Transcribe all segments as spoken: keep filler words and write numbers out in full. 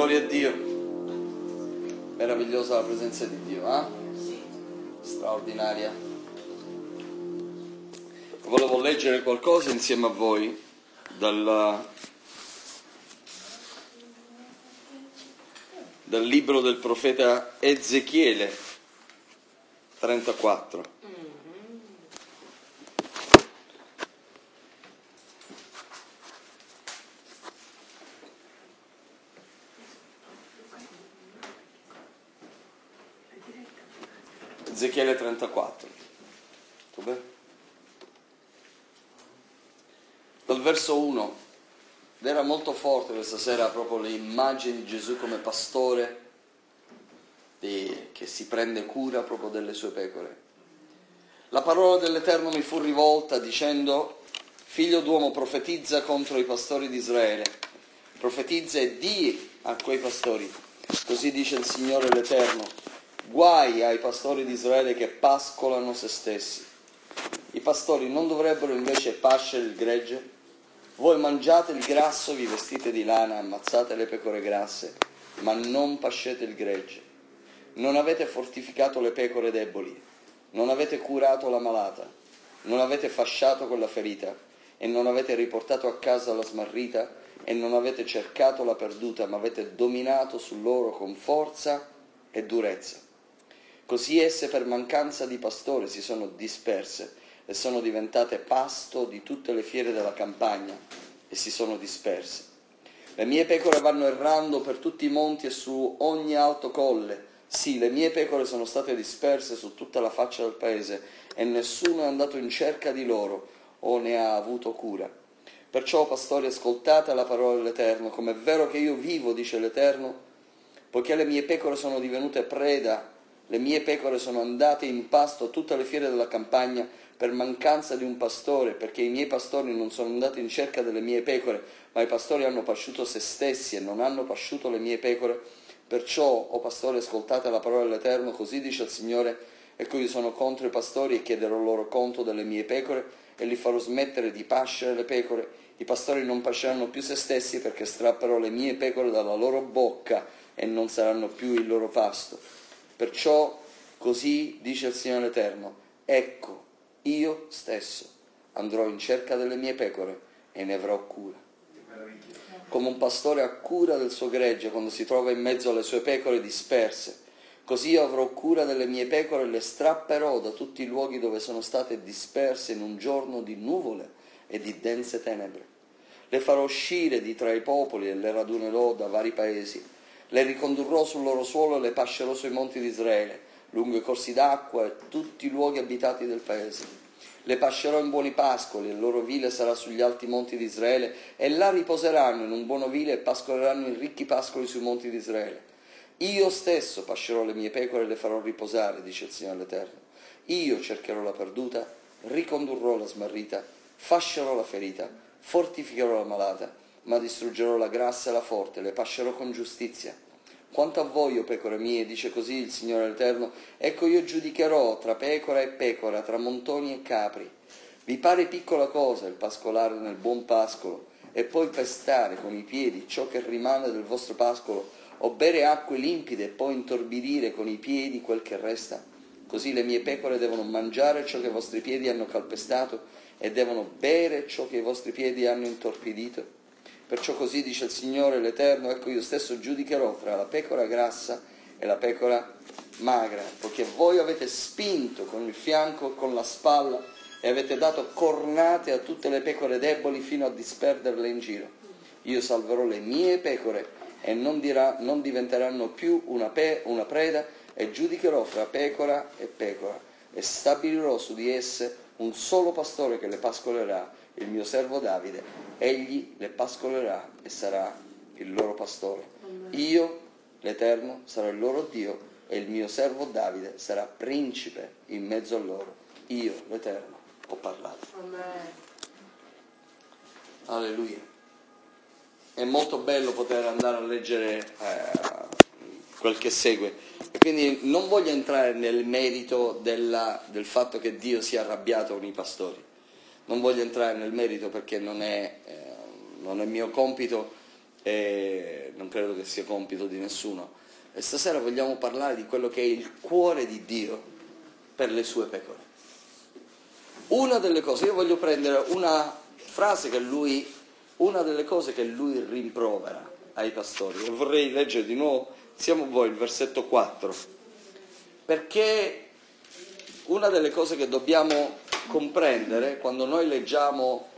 Gloria a Dio. Meravigliosa la presenza di Dio, eh? Straordinaria. Volevo leggere qualcosa insieme a voi dal, dal libro del profeta Ezechiele trentaquattro. Ezechiele trentaquattro. Dov'è? Dal verso uno. Ed era molto forte questa sera proprio le immagini di Gesù come pastore di, che si prende cura proprio delle sue pecore. La parola dell'Eterno mi fu rivolta dicendo: figlio d'uomo, profetizza contro i pastori di Israele. Profetizza e di a quei pastori: così dice il Signore l'Eterno, guai ai pastori di Israele che pascolano se stessi. I pastori non dovrebbero invece pascere il gregge? Voi mangiate il grasso, vi vestite di lana, ammazzate le pecore grasse, ma non pascete il gregge. Non avete fortificato le pecore deboli, non avete curato la malata, non avete fasciato quella ferita, e non avete riportato a casa la smarrita, e non avete cercato la perduta, ma avete dominato su loro con forza e durezza. Così esse per mancanza di pastore si sono disperse e sono diventate pasto di tutte le fiere della campagna e si sono disperse. Le mie pecore vanno errando per tutti i monti e su ogni alto colle. Sì, le mie pecore sono state disperse su tutta la faccia del paese e nessuno è andato in cerca di loro o ne ha avuto cura. Perciò, pastori, ascoltate la parola dell'Eterno, come è vero che io vivo, dice l'Eterno, poiché le mie pecore sono divenute preda, le mie pecore sono andate in pasto a tutte le fiere della campagna per mancanza di un pastore, perché i miei pastori non sono andati in cerca delle mie pecore, ma i pastori hanno pasciuto se stessi e non hanno pasciuto le mie pecore. Perciò, o pastori, ascoltate la parola dell'Eterno, così dice il Signore, ecco io sono contro i pastori e chiederò loro conto delle mie pecore e li farò smettere di pascere le pecore. I pastori non pasceranno più se stessi perché strapperò le mie pecore dalla loro bocca e non saranno più il loro pasto. Perciò così dice il Signore Eterno, ecco, io stesso andrò in cerca delle mie pecore e ne avrò cura. Come un pastore ha cura del suo gregge quando si trova in mezzo alle sue pecore disperse, così io avrò cura delle mie pecore e le strapperò da tutti i luoghi dove sono state disperse in un giorno di nuvole e di dense tenebre. Le farò uscire di tra i popoli e le radunerò da vari paesi. Le ricondurrò sul loro suolo e le pascerò sui monti di Israele, lungo i corsi d'acqua e tutti i luoghi abitati del paese. Le pascerò in buoni pascoli, e il loro vile sarà sugli alti monti di Israele, e là riposeranno in un buon ovile e pascoleranno in ricchi pascoli sui monti di Israele. Io stesso pascerò le mie pecore e le farò riposare, dice il Signore l'Eterno. Io cercherò la perduta, ricondurrò la smarrita, fascerò la ferita, fortificherò la malata, ma distruggerò la grassa e la forte, le pascerò con giustizia. Quanto a voi, o pecore mie, dice così il Signore l'Eterno, ecco io giudicherò tra pecora e pecora, tra montoni e capri. Vi pare piccola cosa il pascolare nel buon pascolo, e poi pestare con i piedi ciò che rimane del vostro pascolo, o bere acque limpide e poi intorbidire con i piedi quel che resta? Così le mie pecore devono mangiare ciò che i vostri piedi hanno calpestato, e devono bere ciò che i vostri piedi hanno intorpidito. Perciò così dice il Signore l'Eterno, ecco io stesso giudicherò fra la pecora grassa e la pecora magra, poiché voi avete spinto con il fianco e con la spalla e avete dato cornate a tutte le pecore deboli fino a disperderle in giro. Io salverò le mie pecore e non, dirà, non diventeranno più una, pe, una preda, e giudicherò fra pecora e pecora e stabilirò su di esse un solo pastore che le pascolerà, il mio servo Davide. Egli le pascolerà e sarà il loro pastore. Io, l'Eterno, sarò il loro Dio, e il mio servo Davide sarà principe in mezzo a loro. Io, l'Eterno, ho parlato. Amen. Alleluia. È molto bello poter andare a leggere eh, quel che segue. E quindi non voglio entrare nel merito della, del fatto che Dio sia arrabbiato con i pastori. Non voglio entrare nel merito perché non è, eh, non è mio compito, e non credo che sia compito di nessuno. E stasera vogliamo parlare di quello che è il cuore di Dio per le sue pecore. Una delle cose, io voglio prendere una frase che lui, una delle cose che lui rimprovera ai pastori, e vorrei leggere di nuovo, siamo voi, il versetto quattro, perché una delle cose che dobbiamo comprendere quando noi leggiamo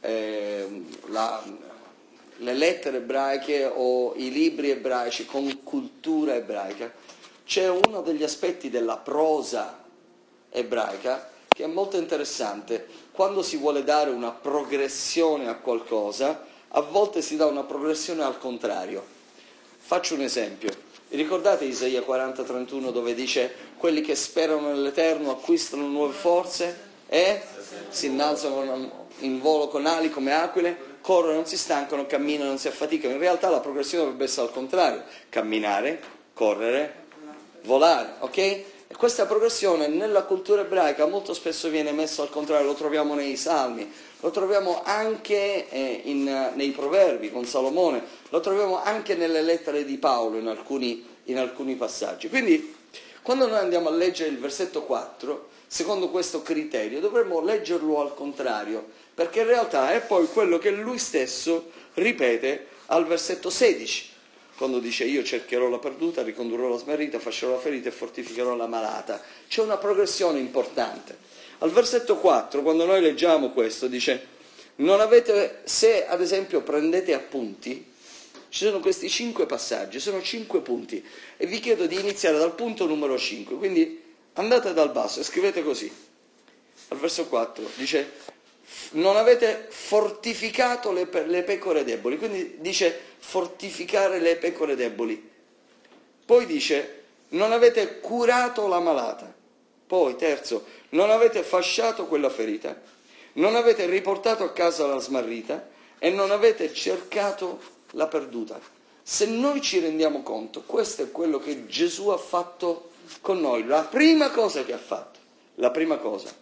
eh, la, le lettere ebraiche o i libri ebraici con cultura ebraica, c'è uno degli aspetti della prosa ebraica che è molto interessante. Quando si vuole dare una progressione a qualcosa, a volte si dà una progressione al contrario. Faccio un esempio. Vi ricordate Isaia quaranta trentuno dove dice: quelli che sperano nell'Eterno acquistano nuove forze e si innalzano in volo con ali come aquile, corrono, non si stancano, camminano, non si affaticano. In realtà la progressione dovrebbe essere al contrario: camminare, correre, volare, ok? E questa progressione nella cultura ebraica molto spesso viene messa al contrario, lo troviamo nei Salmi, lo troviamo anche eh, in, nei Proverbi con Salomone, lo troviamo anche nelle lettere di Paolo in alcuni, in alcuni passaggi. Quindi quando noi andiamo a leggere il versetto quattro, secondo questo criterio, dovremmo leggerlo al contrario, perché in realtà è poi quello che lui stesso ripete al versetto sedici, quando dice: io cercherò la perduta, ricondurrò la smarrita, fascerò la ferita e fortificherò la malata. C'è una progressione importante. Al versetto quattro, quando noi leggiamo questo, dice: non avete, se ad esempio prendete appunti, ci sono questi cinque passaggi, sono cinque punti, e vi chiedo di iniziare dal punto numero cinque, quindi andate dal basso e scrivete così. Al verso quattro dice: non avete fortificato le, pe- le pecore deboli, quindi dice fortificare le pecore deboli. Poi dice: non avete curato la malata. Poi, terzo, non avete fasciato quella ferita, non avete riportato a casa la smarrita e non avete cercato la perduta. Se noi ci rendiamo conto, questo è quello che Gesù ha fatto con noi. La prima cosa che ha fatto, la prima cosa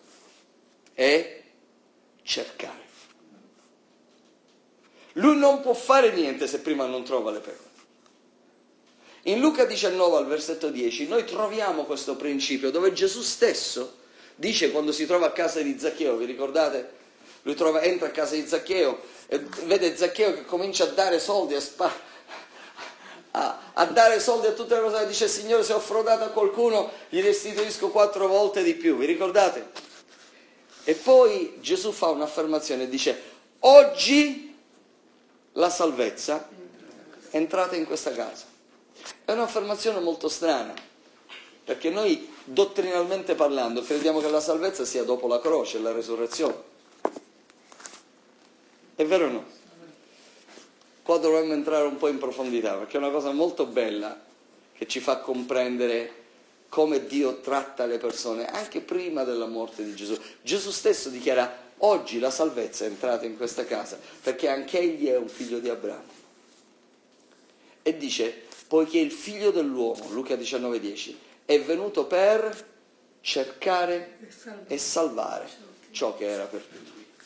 è cercare. Lui non può fare niente se prima non trova le pecore. In Luca diciannove al versetto dieci noi troviamo questo principio dove Gesù stesso dice, quando si trova a casa di Zaccheo, vi ricordate? Lui trova, entra a casa di Zaccheo e vede Zaccheo che comincia a dare soldi a, spa, a, a dare soldi a tutte le cose, e dice: Signore, se ho frodato a qualcuno gli restituisco quattro volte di più, vi ricordate? E poi Gesù fa un'affermazione e dice: oggi la salvezza è entrata in questa casa. È un'affermazione molto strana, perché noi dottrinalmente parlando crediamo che la salvezza sia dopo la croce e la resurrezione. È vero o no? Qua dovremmo entrare un po' in profondità, perché è una cosa molto bella che ci fa comprendere come Dio tratta le persone anche prima della morte di Gesù. Gesù stesso dichiara: oggi la salvezza è entrata in questa casa, perché anche egli è un figlio di Abramo. E dice: poiché il figlio dell'uomo, Luca diciannove dieci, è venuto per cercare e salvare ciò che era perduto.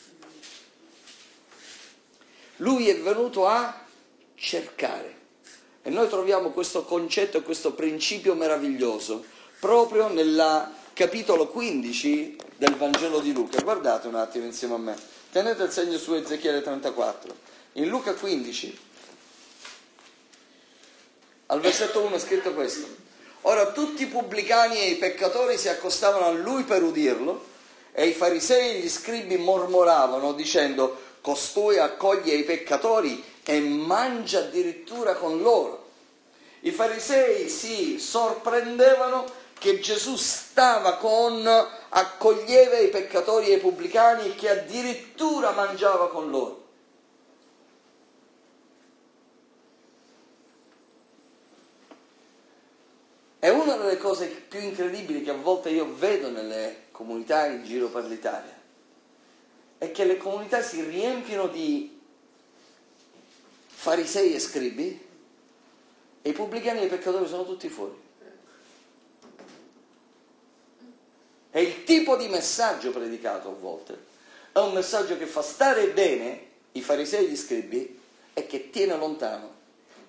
Lui è venuto a cercare. E noi troviamo questo concetto e questo principio meraviglioso proprio nel capitolo quindici del Vangelo di Luca. Guardate un attimo insieme a me. Tenete il segno su Ezechiele trentaquattro. In Luca quindici, al versetto uno è scritto questo: ora tutti i pubblicani e i peccatori si accostavano a lui per udirlo, e i farisei e gli scribi mormoravano dicendo: costui accoglie i peccatori e mangia addirittura con loro. I farisei si sorprendevano che Gesù stava con, accoglieva i peccatori e i pubblicani, e che addirittura mangiava con loro. È una delle cose più incredibili che a volte io vedo nelle comunità in giro per l'Italia, è che le comunità si riempiono di farisei e scribi e i pubblicani e i peccatori sono tutti fuori. È il tipo di messaggio predicato a volte, è un messaggio che fa stare bene i farisei e gli scribi e che tiene lontano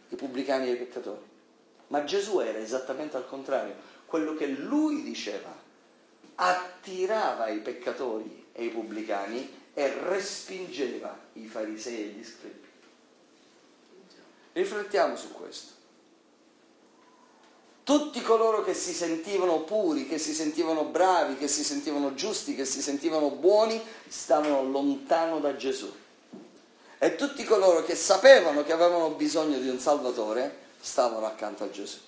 i pubblicani e i peccatori. Ma Gesù era esattamente al contrario. Quello che lui diceva attirava i peccatori e i pubblicani e respingeva i farisei e gli scribi. Riflettiamo su questo. Tutti coloro che si sentivano puri, che si sentivano bravi, che si sentivano giusti, che si sentivano buoni, stavano lontano da Gesù. E tutti coloro che sapevano che avevano bisogno di un Salvatore, stavano accanto a Gesù.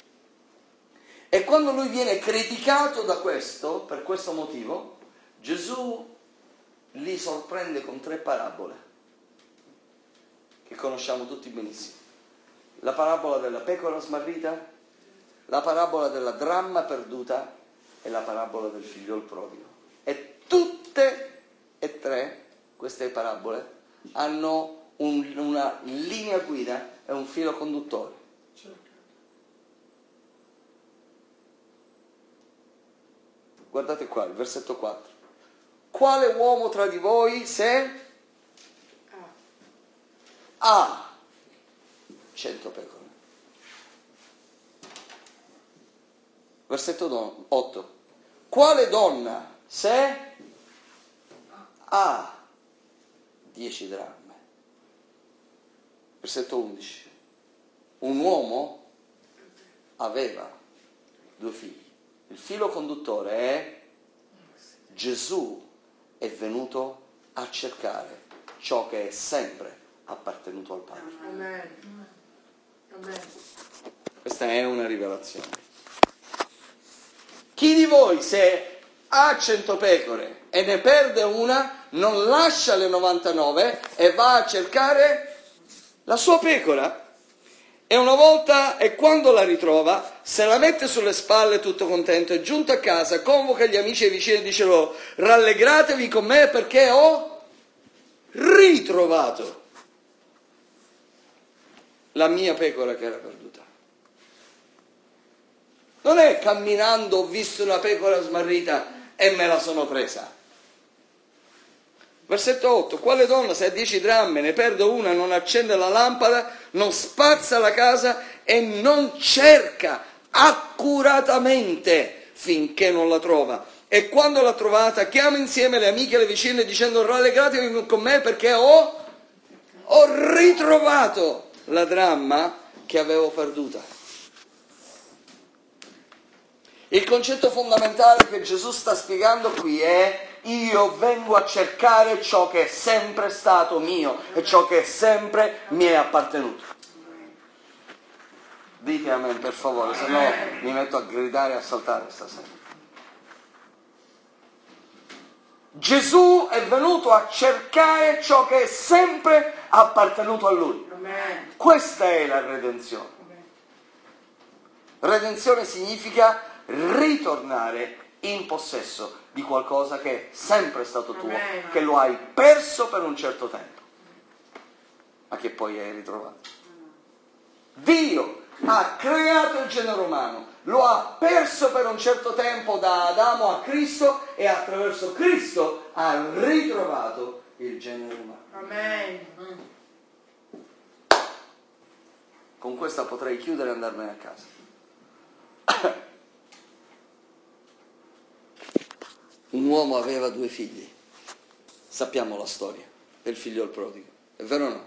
E quando lui viene criticato da questo, per questo motivo, Gesù li sorprende con tre parabole, che conosciamo tutti benissimo. La parabola della pecora smarrita, la parabola della dramma perduta e la parabola del figliol prodigo. E tutte e tre queste parabole hanno un, una linea guida e un filo conduttore. Guardate qua, il versetto quattro. Quale uomo tra di voi se ha cento pecore? Versetto otto. Quale donna se ha dieci dramme? Versetto undici. Un uomo aveva due figli. Il filo conduttore è: Gesù è venuto a cercare ciò che è sempre appartenuto al Padre. Amen. Amen. Questa è una rivelazione. Chi di voi, se ha cento pecore e ne perde una, non lascia le novantanove e va a cercare la sua pecora? E una volta, e quando la ritrova, se la mette sulle spalle tutto contento, e giunto a casa convoca gli amici e i vicini e dice loro: rallegratevi con me perché ho ritrovato la mia pecora che era perduta. Non è camminando ho visto una pecora smarrita e me la sono presa. Versetto otto. Quale donna se ha dieci dramme ne perde una non accende la lampada, non spazza la casa e non cerca accuratamente finché non la trova? E quando l'ha trovata chiama insieme le amiche e le vicine dicendo: rallegratevi con me perché ho, ho ritrovato la dramma che avevo perduta. Il concetto fondamentale che Gesù sta spiegando qui è: io vengo a cercare ciò che è sempre stato mio e ciò che sempre mi è appartenuto. Dite amen per favore, se no mi metto a gridare e a saltare stasera. Gesù è venuto a cercare ciò che è sempre appartenuto a Lui. Questa è la redenzione. Redenzione significa ritornare in possesso di qualcosa che è sempre stato tuo, Amen. Che lo hai perso per un certo tempo, ma che poi hai ritrovato. Dio ha creato il genere umano, lo ha perso per un certo tempo da Adamo a Cristo e attraverso Cristo ha ritrovato il genere umano. Amen. Con questa potrei chiudere e andarmene a casa. Un uomo aveva due figli. Sappiamo la storia del figlio prodigo, è vero o no?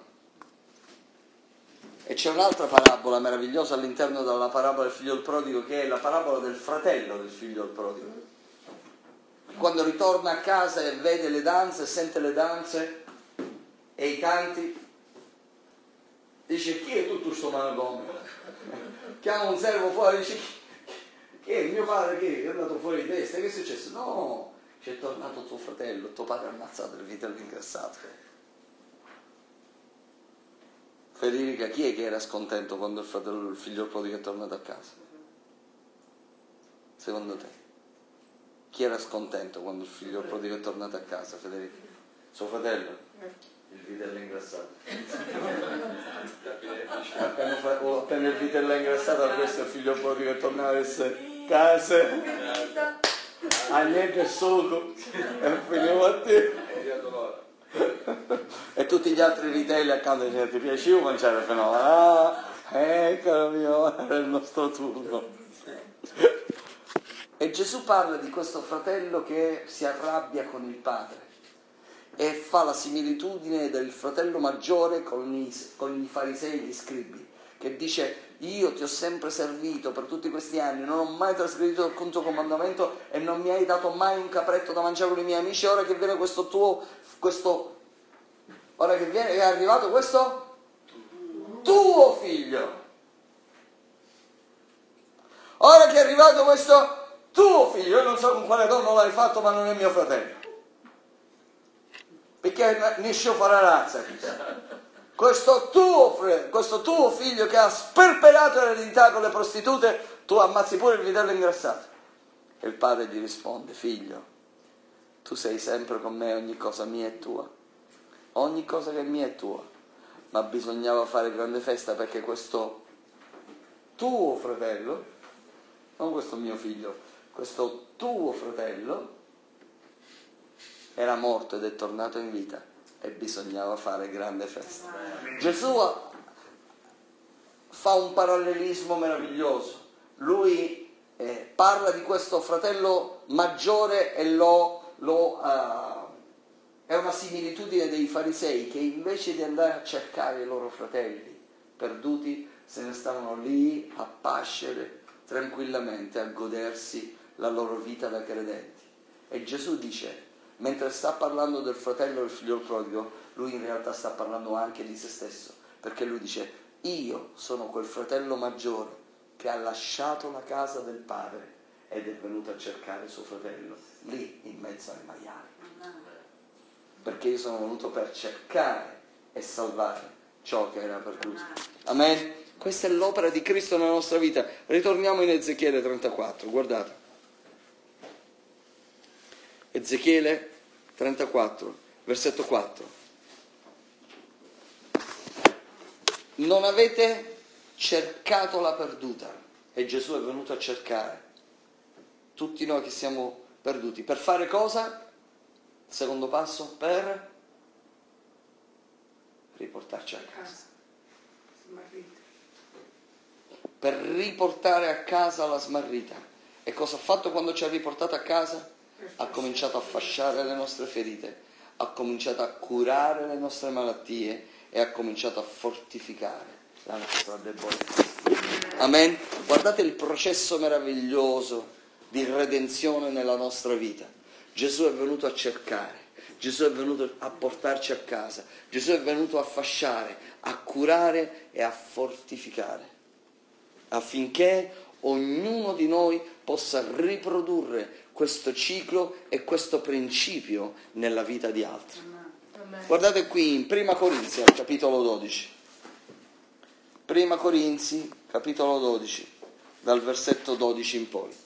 E c'è un'altra parabola meravigliosa all'interno della parabola del figlio prodigo, che è la parabola del fratello del figlio prodigo. Quando ritorna a casa e vede le danze, sente le danze e i canti, dice: chi è tutto sto manicomio? Chiama un servo fuori e dice: chi è? Mio padre che è andato fuori di testa? Che è successo? No, c'è tornato tuo fratello, tuo padre ha ammazzato il vitello ingrassato. Federica, chi è che era scontento quando il fratello, il figlio prodigo è tornato a casa? Secondo te? Chi era scontento quando il figlio prodigo è tornato a casa, Federica? Suo fratello? Il vitello ingrassato. appena, fa, oh, appena il vitello è ingrassato, a questo il figlio prodigo è tornato a essere casa. Agnete e sugo e finiamo a te. E tutti gli altri vitelli accanto dicono: ti piaceva mangiare fenomeno? Ah, Eh, caro mio, era il nostro turno. E Gesù parla di questo fratello che si arrabbia con il padre e fa la similitudine del fratello maggiore con i, con i farisei e gli scribi, che dice: io ti ho sempre servito per tutti questi anni, non ho mai trasgredito il tuo comandamento e non mi hai dato mai un capretto da mangiare con i miei amici. Ora che viene questo tuo, questo, ora che viene, è arrivato questo tuo figlio, ora che è arrivato questo tuo figlio, io non so con quale tono l'hai fatto, ma non è mio fratello, perché nisce farà razza. Questo tuo, questo tuo figlio che ha sperperato l'eredità con le prostitute, tu ammazzi pure il vitello ingrassato. E il padre gli risponde: figlio, tu sei sempre con me, ogni cosa mia è tua, ogni cosa che è mia è tua, ma bisognava fare grande festa perché questo tuo fratello, non questo mio figlio, questo tuo fratello era morto ed è tornato in vita e bisognava fare grande festa. Gesù fa un parallelismo meraviglioso. Lui eh, parla di questo fratello maggiore e lo, lo uh, è una similitudine dei farisei che invece di andare a cercare i loro fratelli perduti se ne stavano lì a pascere tranquillamente, a godersi la loro vita da credenti. E Gesù dice, mentre sta parlando del fratello del figlio prodigo, lui in realtà sta parlando anche di se stesso, perché lui dice: io sono quel fratello maggiore che ha lasciato la casa del padre ed è venuto a cercare il suo fratello lì in mezzo ai maiali, perché io sono venuto per cercare e salvare ciò che era perduto. Amen. Questa è l'opera di Cristo nella nostra vita. Ritorniamo in Ezechiele trentaquattro, guardate. Ezechiele trentaquattro, versetto quattro. Non avete cercato la perduta, e Gesù è venuto a cercare tutti noi che siamo perduti. Per fare cosa? Secondo passo, per riportarci a casa. Per riportare a casa la smarrita. E cosa ha fatto quando ci ha riportato a casa? Ha cominciato a fasciare le nostre ferite, ha cominciato a curare le nostre malattie e ha cominciato a fortificare la nostra debolezza. Amen? Guardate il processo meraviglioso di redenzione nella nostra vita. Gesù è venuto a cercare, Gesù è venuto a portarci a casa, Gesù è venuto a fasciare, a curare e a fortificare, affinché ognuno di noi possa riprodurre questo ciclo e questo principio nella vita di altri. Guardate qui in Prima Corinzi, al capitolo dodici. Prima Corinzi, capitolo dodici, dal versetto dodici in poi.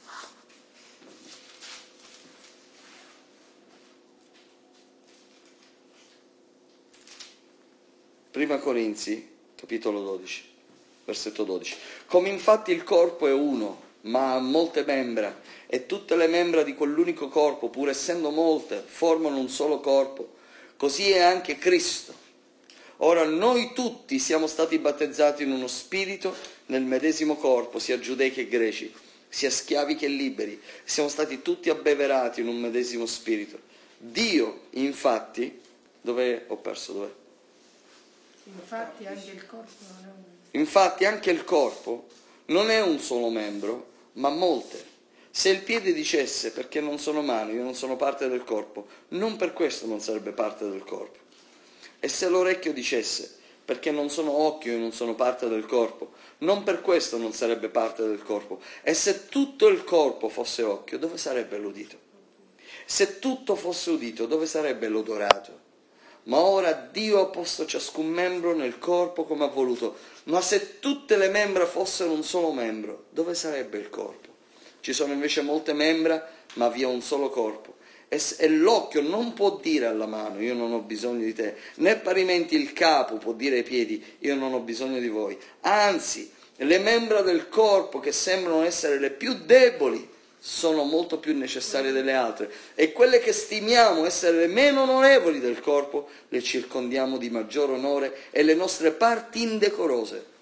Prima Corinzi, capitolo dodici, versetto dodici. Come infatti il corpo è uno, ma ha molte membra, e tutte le membra di quell'unico corpo, pur essendo molte, formano un solo corpo, così è anche Cristo. Ora noi tutti siamo stati battezzati in uno spirito nel medesimo corpo, sia giudei che greci, sia schiavi che liberi, siamo stati tutti abbeverati in un medesimo spirito. Dio, infatti, dove ho perso, dov'è? Infatti anche il corpo non è un... Infatti anche il corpo non è un solo membro, ma molte. Se il piede dicesse perché non sono mano, io non sono parte del corpo, non per questo non sarebbe parte del corpo. E se l'orecchio dicesse perché non sono occhio, io non sono parte del corpo, non per questo non sarebbe parte del corpo. E se tutto il corpo fosse occhio, dove sarebbe l'udito? Se tutto fosse udito, dove sarebbe l'odorato? Ma ora Dio ha posto ciascun membro nel corpo come ha voluto. Ma se tutte le membra fossero un solo membro, dove sarebbe il corpo? Ci sono invece molte membra, ma vi è un solo corpo. E, e l'occhio non può dire alla mano, io non ho bisogno di te, né parimenti il capo può dire ai piedi, io non ho bisogno di voi. Anzi, le membra del corpo che sembrano essere le più deboli sono molto più necessarie delle altre, e quelle che stimiamo essere le meno onorevoli del corpo le circondiamo di maggior onore, e le nostre parti indecorose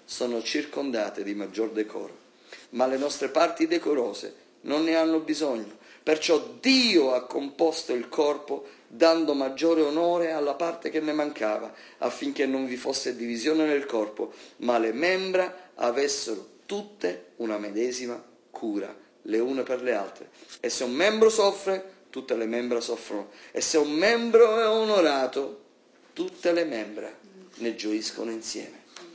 sono circondate di maggior decoro, ma le nostre parti decorose non ne hanno bisogno. Perciò Dio ha composto il corpo dando maggiore onore alla parte che ne mancava, affinché non vi fosse divisione nel corpo, ma le membra avessero tutte una medesima cura, le une per le altre. E se un membro soffre, tutte le membra soffrono. E se un membro è onorato, tutte le membra ne gioiscono insieme.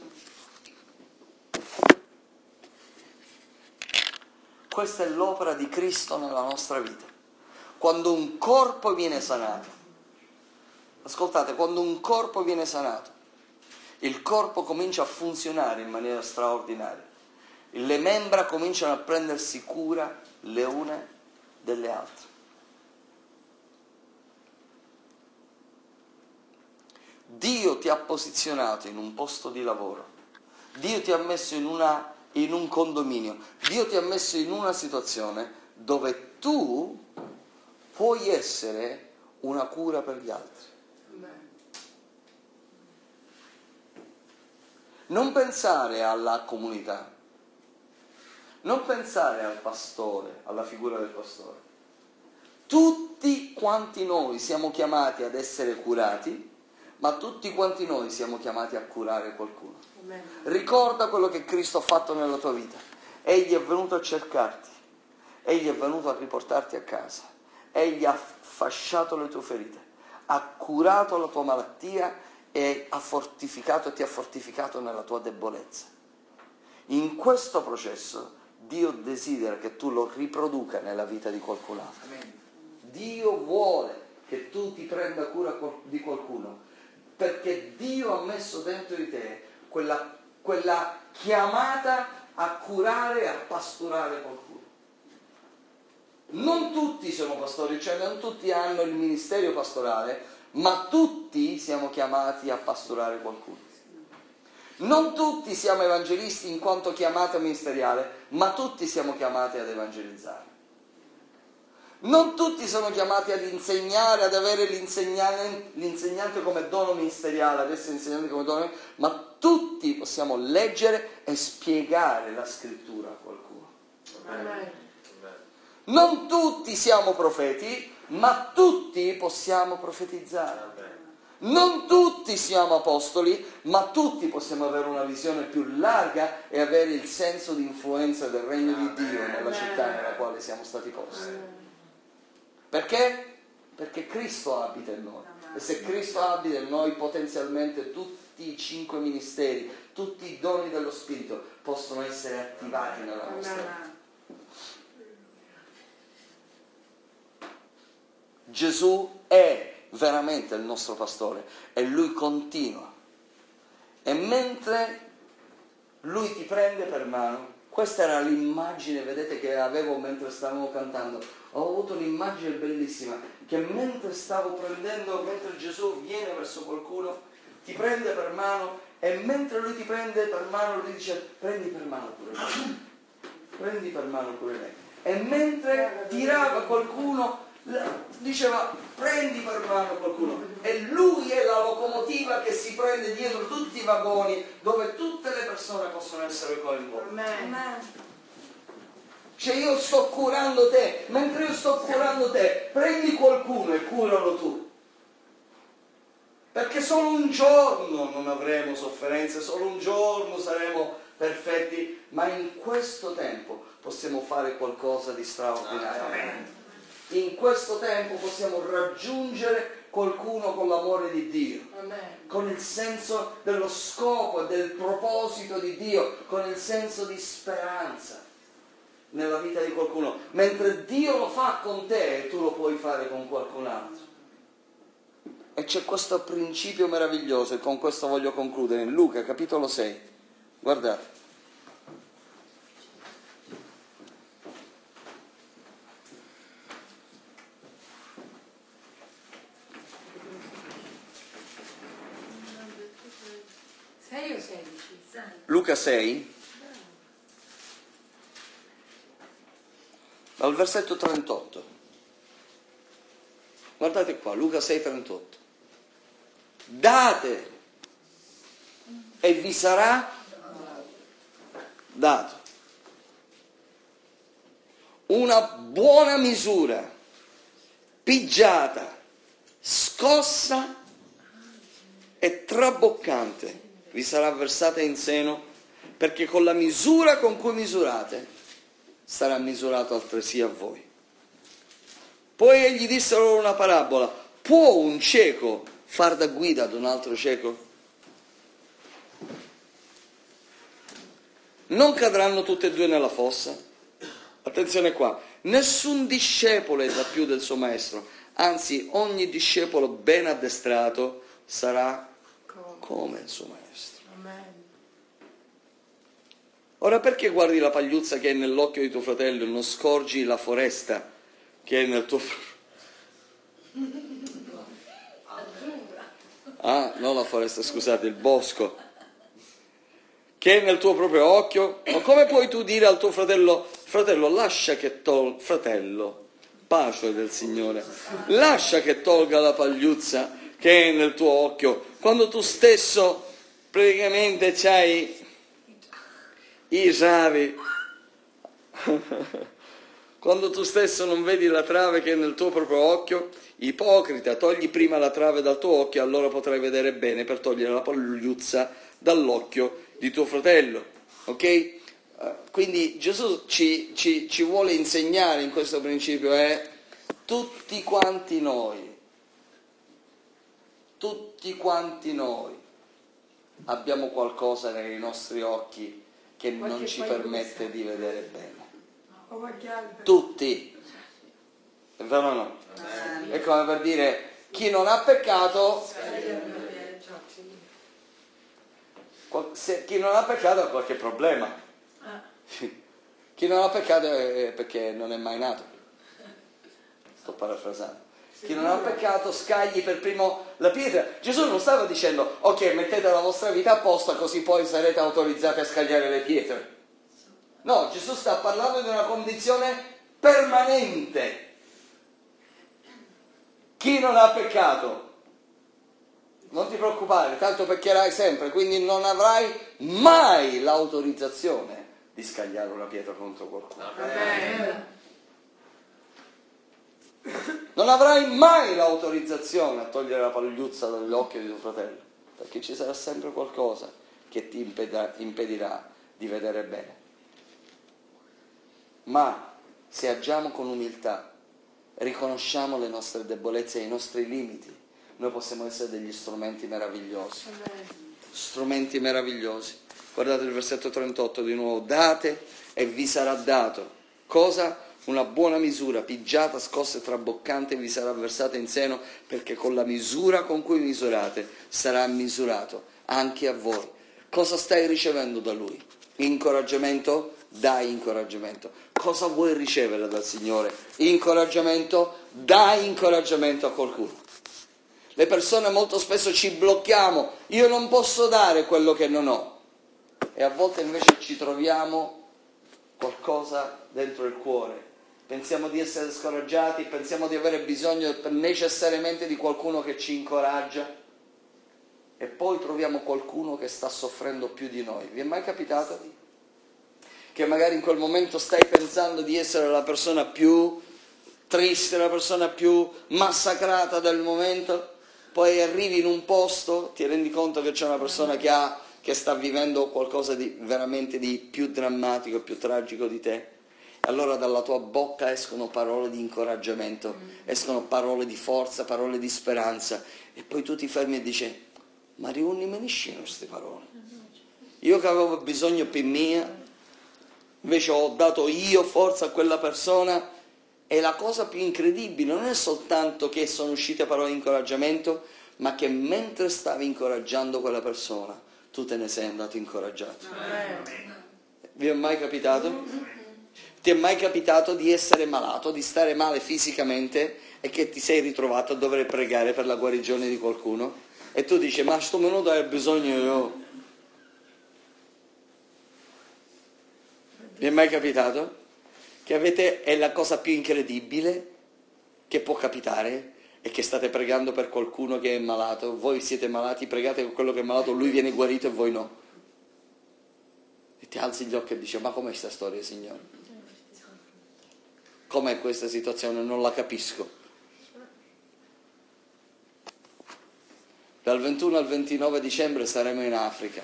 Questa è l'opera di Cristo nella nostra vita. Quando un corpo viene sanato, ascoltate, quando un corpo viene sanato, il corpo comincia a funzionare in maniera straordinaria. Le membra cominciano a prendersi cura le une delle altre. Dio ti ha posizionato in un posto di lavoro. Dio ti ha messo in una in un condominio, Dio ti ha messo in una situazione dove tu puoi essere una cura per gli altri. Non pensare alla comunità, non pensare al pastore, alla figura del pastore. Tutti quanti noi siamo chiamati ad essere curati, ma tutti quanti noi siamo chiamati a curare qualcuno. Ricorda quello che Cristo ha fatto nella tua vita. Egli è venuto a cercarti, Egli è venuto a riportarti a casa, Egli ha fasciato le tue ferite, ha curato la tua malattia e ha fortificato e ti ha fortificato nella tua debolezza. In questo processo Dio desidera che tu lo riproduca nella vita di qualcun altro. Dio vuole che tu ti prenda cura di qualcuno, perché Dio ha messo dentro di te quella, quella chiamata a curare e a pastorare qualcuno. Non tutti sono pastori, cioè non tutti hanno il ministero pastorale, ma tutti siamo chiamati a pastorare qualcuno. Non tutti siamo evangelisti in quanto chiamata ministeriale, ma tutti siamo chiamati ad evangelizzare. Non tutti sono chiamati ad insegnare, ad avere l'insegnante, l'insegnante come dono ministeriale, ad essere insegnanti come dono, ma tutti possiamo leggere e spiegare la scrittura a qualcuno. Amen. Non tutti siamo profeti, ma tutti possiamo profetizzare. Non tutti siamo apostoli, ma tutti possiamo avere una visione più larga e avere il senso di influenza del regno di Dio nella città nella quale siamo stati posti. Perché? Perché Cristo abita in noi. E se Cristo abita in noi, potenzialmente tutti i cinque ministeri, tutti i doni dello Spirito possono essere attivati nella nostra vita. Gesù è veramente il nostro pastore e Lui continua. E mentre Lui ti prende per mano, questa era l'immagine, vedete, che avevo mentre stavamo cantando. Ho avuto un'immagine bellissima, che mentre stavo prendendo, mentre Gesù viene verso qualcuno, ti prende per mano, e mentre Lui ti prende per mano, Lui dice: prendi per mano pure lei, prendi per mano pure lei. E mentre tirava qualcuno, diceva: prendi per mano qualcuno. E Lui è la locomotiva che si prende dietro tutti i vagoni, dove tutte le persone possono essere coinvolte. Amen. Cioè, io sto curando te, mentre io sto curando te, prendi qualcuno e curalo tu. Perché solo un giorno non avremo sofferenze, solo un giorno saremo perfetti, ma in questo tempo possiamo fare qualcosa di straordinario. In questo tempo possiamo raggiungere qualcuno con l'amore di Dio, con il senso dello scopo e del proposito di Dio, con il senso di speranza nella vita di qualcuno. Mentre Dio lo fa con te, tu lo puoi fare con qualcun altro. E c'è questo principio meraviglioso, e con questo voglio concludere, in Luca capitolo sei. Guardate. sei o sedici? Luca sei, dal versetto trentotto. Guardate qua, Luca sei trentotto. Date e vi sarà dato. Una buona misura, pigiata, scossa e traboccante vi sarà versata in seno, perché con la misura con cui misurate sarà misurato altresì a voi. Poi egli disse loro una parabola: può un cieco far da guida ad un altro cieco? Non cadranno tutti e due nella fossa? Attenzione qua, nessun discepolo è da più del suo maestro, anzi ogni discepolo ben addestrato sarà come il suo maestro. Amen. Ora perché guardi la pagliuzza che è nell'occhio di tuo fratello e non scorgi la foresta che è nel tuo... Ah, non la foresta, scusate, il bosco che è nel tuo proprio occhio? Ma come puoi tu dire al tuo fratello: fratello, lascia che tolga, fratello, pace del Signore, lascia che tolga la pagliuzza che è nel tuo occhio, quando tu stesso praticamente c'hai i ravi, quando tu stesso non vedi la trave che è nel tuo proprio occhio? Ipocrita, togli prima la trave dal tuo occhio, allora potrai vedere bene per togliere la pagliuzza dall'occhio di tuo fratello, ok? Uh, quindi Gesù ci, ci, ci vuole insegnare in questo principio è tutti quanti noi, tutti quanti noi abbiamo qualcosa nei nostri occhi che Qualche non ci pagliuzza. permette di vedere bene. O qualche altro. Tutti, è vero o no? Sì. È come per dire, chi non ha peccato, se chi non ha peccato ha qualche problema. Ah. Chi non ha peccato è perché non è mai nato. Sto parafrasando. Chi non ha peccato scagli per primo la pietra. Gesù non stava dicendo: ok, mettete la vostra vita a posto così poi sarete autorizzati a scagliare le pietre. No, Gesù sta parlando di una condizione permanente. Chi non ha peccato, non ti preoccupare, tanto peccherai sempre, quindi non avrai mai l'autorizzazione di scagliare una pietra contro qualcuno. Amen. Non avrai mai l'autorizzazione a togliere la pagliuzza dall'occhio di tuo fratello, perché ci sarà sempre qualcosa che ti impedirà, impedirà di vedere bene. Ma se agiamo con umiltà, riconosciamo le nostre debolezze e i nostri limiti, noi possiamo essere degli strumenti meravigliosi. Amen. Strumenti meravigliosi. Guardate il versetto trentotto di nuovo: date e vi sarà dato. Cosa? Una buona misura, pigiata, scossa e traboccante vi sarà versata in seno, perché con la misura con cui misurate sarà misurato anche a voi. Cosa stai ricevendo da Lui? Incoraggiamento? Dai incoraggiamento. Cosa vuoi ricevere dal Signore? Incoraggiamento? Dai incoraggiamento a qualcuno. Le persone molto spesso ci blocchiamo: io non posso dare quello che non ho, e a volte invece ci troviamo qualcosa dentro il cuore, pensiamo di essere scoraggiati, pensiamo di avere bisogno necessariamente di qualcuno che ci incoraggia, e poi troviamo qualcuno che sta soffrendo più di noi. Vi è mai capitato? Che magari in quel momento stai pensando di essere la persona più triste, la persona più massacrata del momento, poi arrivi in un posto, ti rendi conto che c'è una persona che, ha, che sta vivendo qualcosa di veramente di più drammatico, più tragico di te. E allora dalla tua bocca escono parole di incoraggiamento, escono parole di forza, parole di speranza, e poi tu ti fermi e dici: ma riunimenisci queste parole? Io che avevo bisogno per mia, invece ho dato io forza a quella persona. E la cosa più incredibile non è soltanto che sono uscite parole di incoraggiamento, ma che mentre stavi incoraggiando quella persona, tu te ne sei andato incoraggiato. Amen. Vi è mai capitato? Ti è mai capitato di essere malato, di stare male fisicamente, e che ti sei ritrovato a dover pregare per la guarigione di qualcuno? E tu dici: ma sto minuto hai bisogno io. Vi è mai capitato? Che avete, è la cosa più incredibile che può capitare, è che state pregando per qualcuno che è malato, voi siete malati, pregate per quello che è malato, lui viene guarito e voi no. E ti alzi gli occhi e dici: ma com'è questa storia, Signore? Com'è questa situazione? Non la capisco. Dal ventuno al ventinove dicembre saremo in Africa.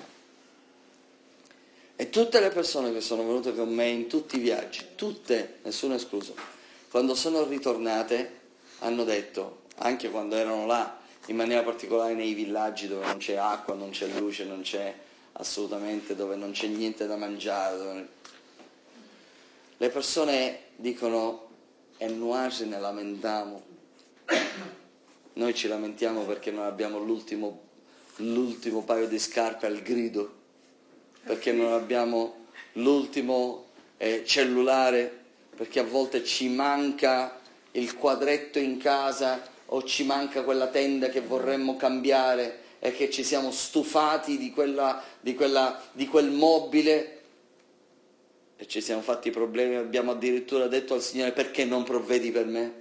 E tutte le persone che sono venute con me in tutti i viaggi, tutte, nessuno escluso, quando sono ritornate hanno detto, anche quando erano là, in maniera particolare nei villaggi dove non c'è acqua, non c'è luce, non c'è assolutamente, dove non c'è niente da mangiare, dove... le persone dicono: e noi ce ne lamentiamo. Noi ci lamentiamo perché non abbiamo l'ultimo, l'ultimo paio di scarpe al grido, perché non abbiamo l'ultimo eh, cellulare, perché a volte ci manca il quadretto in casa o ci manca quella tenda che vorremmo cambiare e che ci siamo stufati di, quella, di, quella, di quel mobile e ci siamo fatti problemi. Abbiamo addirittura detto al Signore: perché non provvedi per me?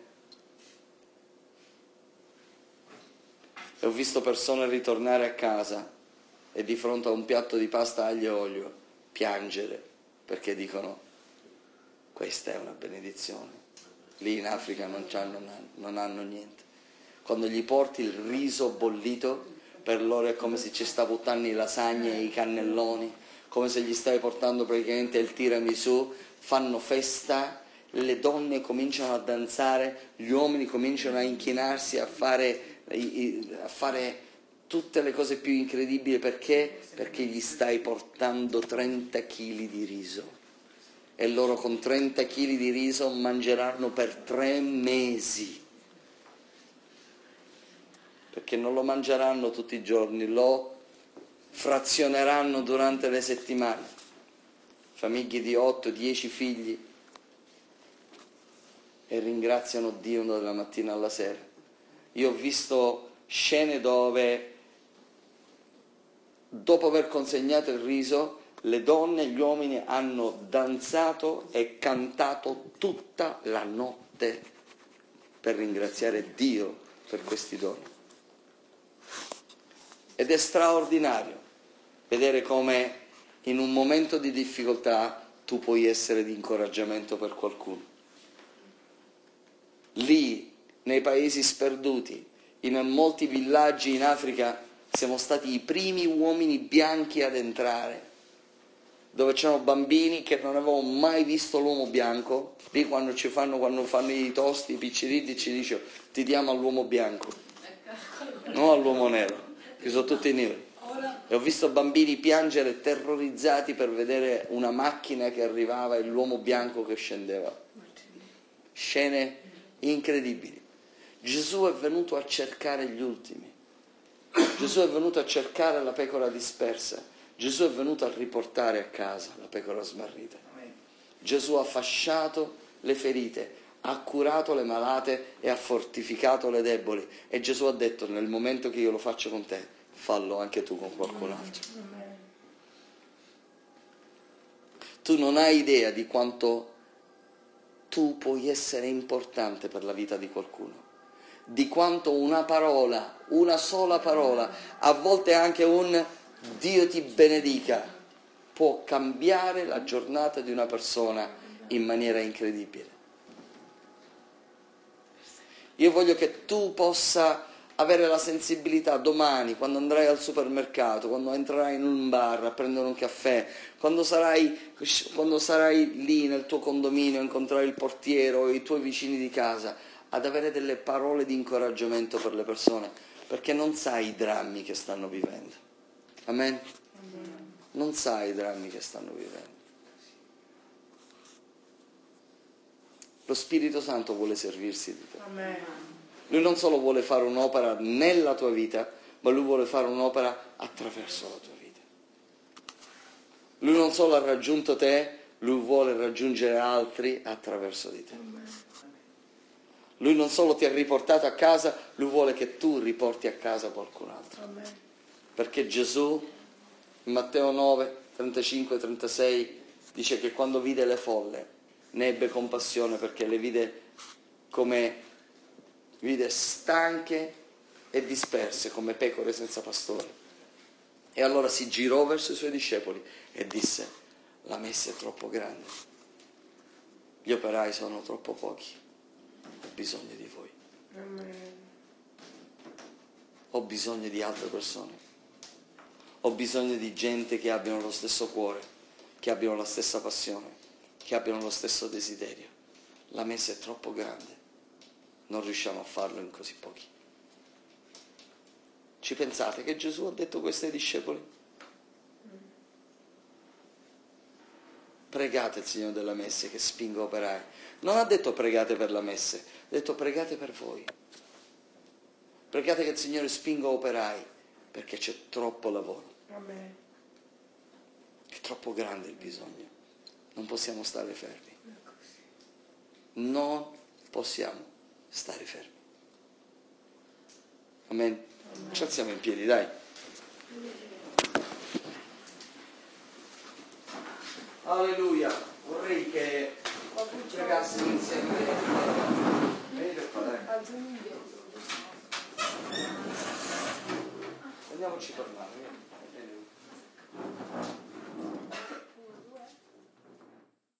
E ho visto persone ritornare a casa e di fronte a un piatto di pasta aglio e olio piangere, perché dicono: questa è una benedizione. Lì in Africa non hanno, non hanno niente. Quando gli porti il riso bollito, per loro è come se ci sta buttando le lasagne e i cannelloni, come se gli stai portando praticamente il tiramisù. Fanno festa, le donne cominciano a danzare, gli uomini cominciano a inchinarsi, a fare, a fare tutte le cose più incredibili. Perché? Perché gli stai portando trenta chili di riso. E loro con trenta chili di riso mangeranno per tre mesi. Perché non lo mangeranno tutti i giorni, lo frazioneranno durante le settimane. Famiglie di otto, dieci figli, e ringraziano Dio dalla mattina alla sera. Io ho visto scene dove, dopo aver consegnato il riso, le donne e gli uomini hanno danzato e cantato tutta la notte per ringraziare Dio per questi doni. Ed è straordinario vedere come in un momento di difficoltà tu puoi essere di incoraggiamento per qualcuno. Lì, nei paesi sperduti, in molti villaggi in Africa, siamo stati i primi uomini bianchi ad entrare, dove c'erano bambini che non avevano mai visto l'uomo bianco. Lì quando ci fanno, quando fanno i tosti, i picciriddi, ci dice: ti diamo all'uomo bianco, non all'uomo nero, che sono tutti neri. E ho visto bambini piangere terrorizzati per vedere una macchina che arrivava e l'uomo bianco che scendeva. Scene incredibili. Gesù è venuto a cercare gli ultimi. Gesù è venuto a cercare la pecora dispersa. Gesù è venuto a riportare a casa la pecora smarrita. Gesù ha fasciato le ferite, ha curato le malate e ha fortificato le deboli. E Gesù ha detto: nel momento che io lo faccio con te, fallo anche tu con qualcun altro. Tu non hai idea di quanto tu puoi essere importante per la vita di qualcuno, di quanto una parola, una sola parola, a volte anche un Dio ti benedica, può cambiare la giornata di una persona in maniera incredibile. Io voglio che tu possa avere la sensibilità domani, quando andrai al supermercato, quando entrerai in un bar a prendere un caffè, quando sarai, quando sarai lì nel tuo condominio a incontrare il portiere o i tuoi vicini di casa, ad avere delle parole di incoraggiamento per le persone, perché non sai i drammi che stanno vivendo. Amen? Non sai i drammi che stanno vivendo. Lo Spirito Santo vuole servirsi di te. Amen. Lui non solo vuole fare un'opera nella tua vita, ma Lui vuole fare un'opera attraverso la tua vita. Lui non solo ha raggiunto te, Lui vuole raggiungere altri attraverso di te. Lui non solo ti ha riportato a casa, Lui vuole che tu riporti a casa qualcun altro. Perché Gesù, in Matteo nove, trentacinque trentasei, dice che quando vide le folle ne ebbe compassione, perché le vide come vide stanche e disperse come pecore senza pastore. E allora si girò verso i suoi discepoli e disse: La messa è troppo grande. Gli operai sono troppo pochi. Ho bisogno di voi. Amen. Ho bisogno di altre persone. Ho bisogno di gente che abbiano lo stesso cuore, che abbiano la stessa passione, che abbiano lo stesso desiderio. La messa è troppo grande. Non riusciamo a farlo in così pochi. Ci pensate che Gesù ha detto questo ai discepoli? Pregate il Signore della messe che spinga operai. Non ha detto pregate per la messe, ha detto pregate per voi. Pregate che il Signore spinga operai, perché c'è troppo lavoro. Amen. È troppo grande il bisogno. Non possiamo stare fermi. Non possiamo stare fermi. Amen. Amen. Ci alziamo in piedi, dai. Alleluia. Vorrei che pregassimo insieme. Venite qua, dai. Andiamoci per mano.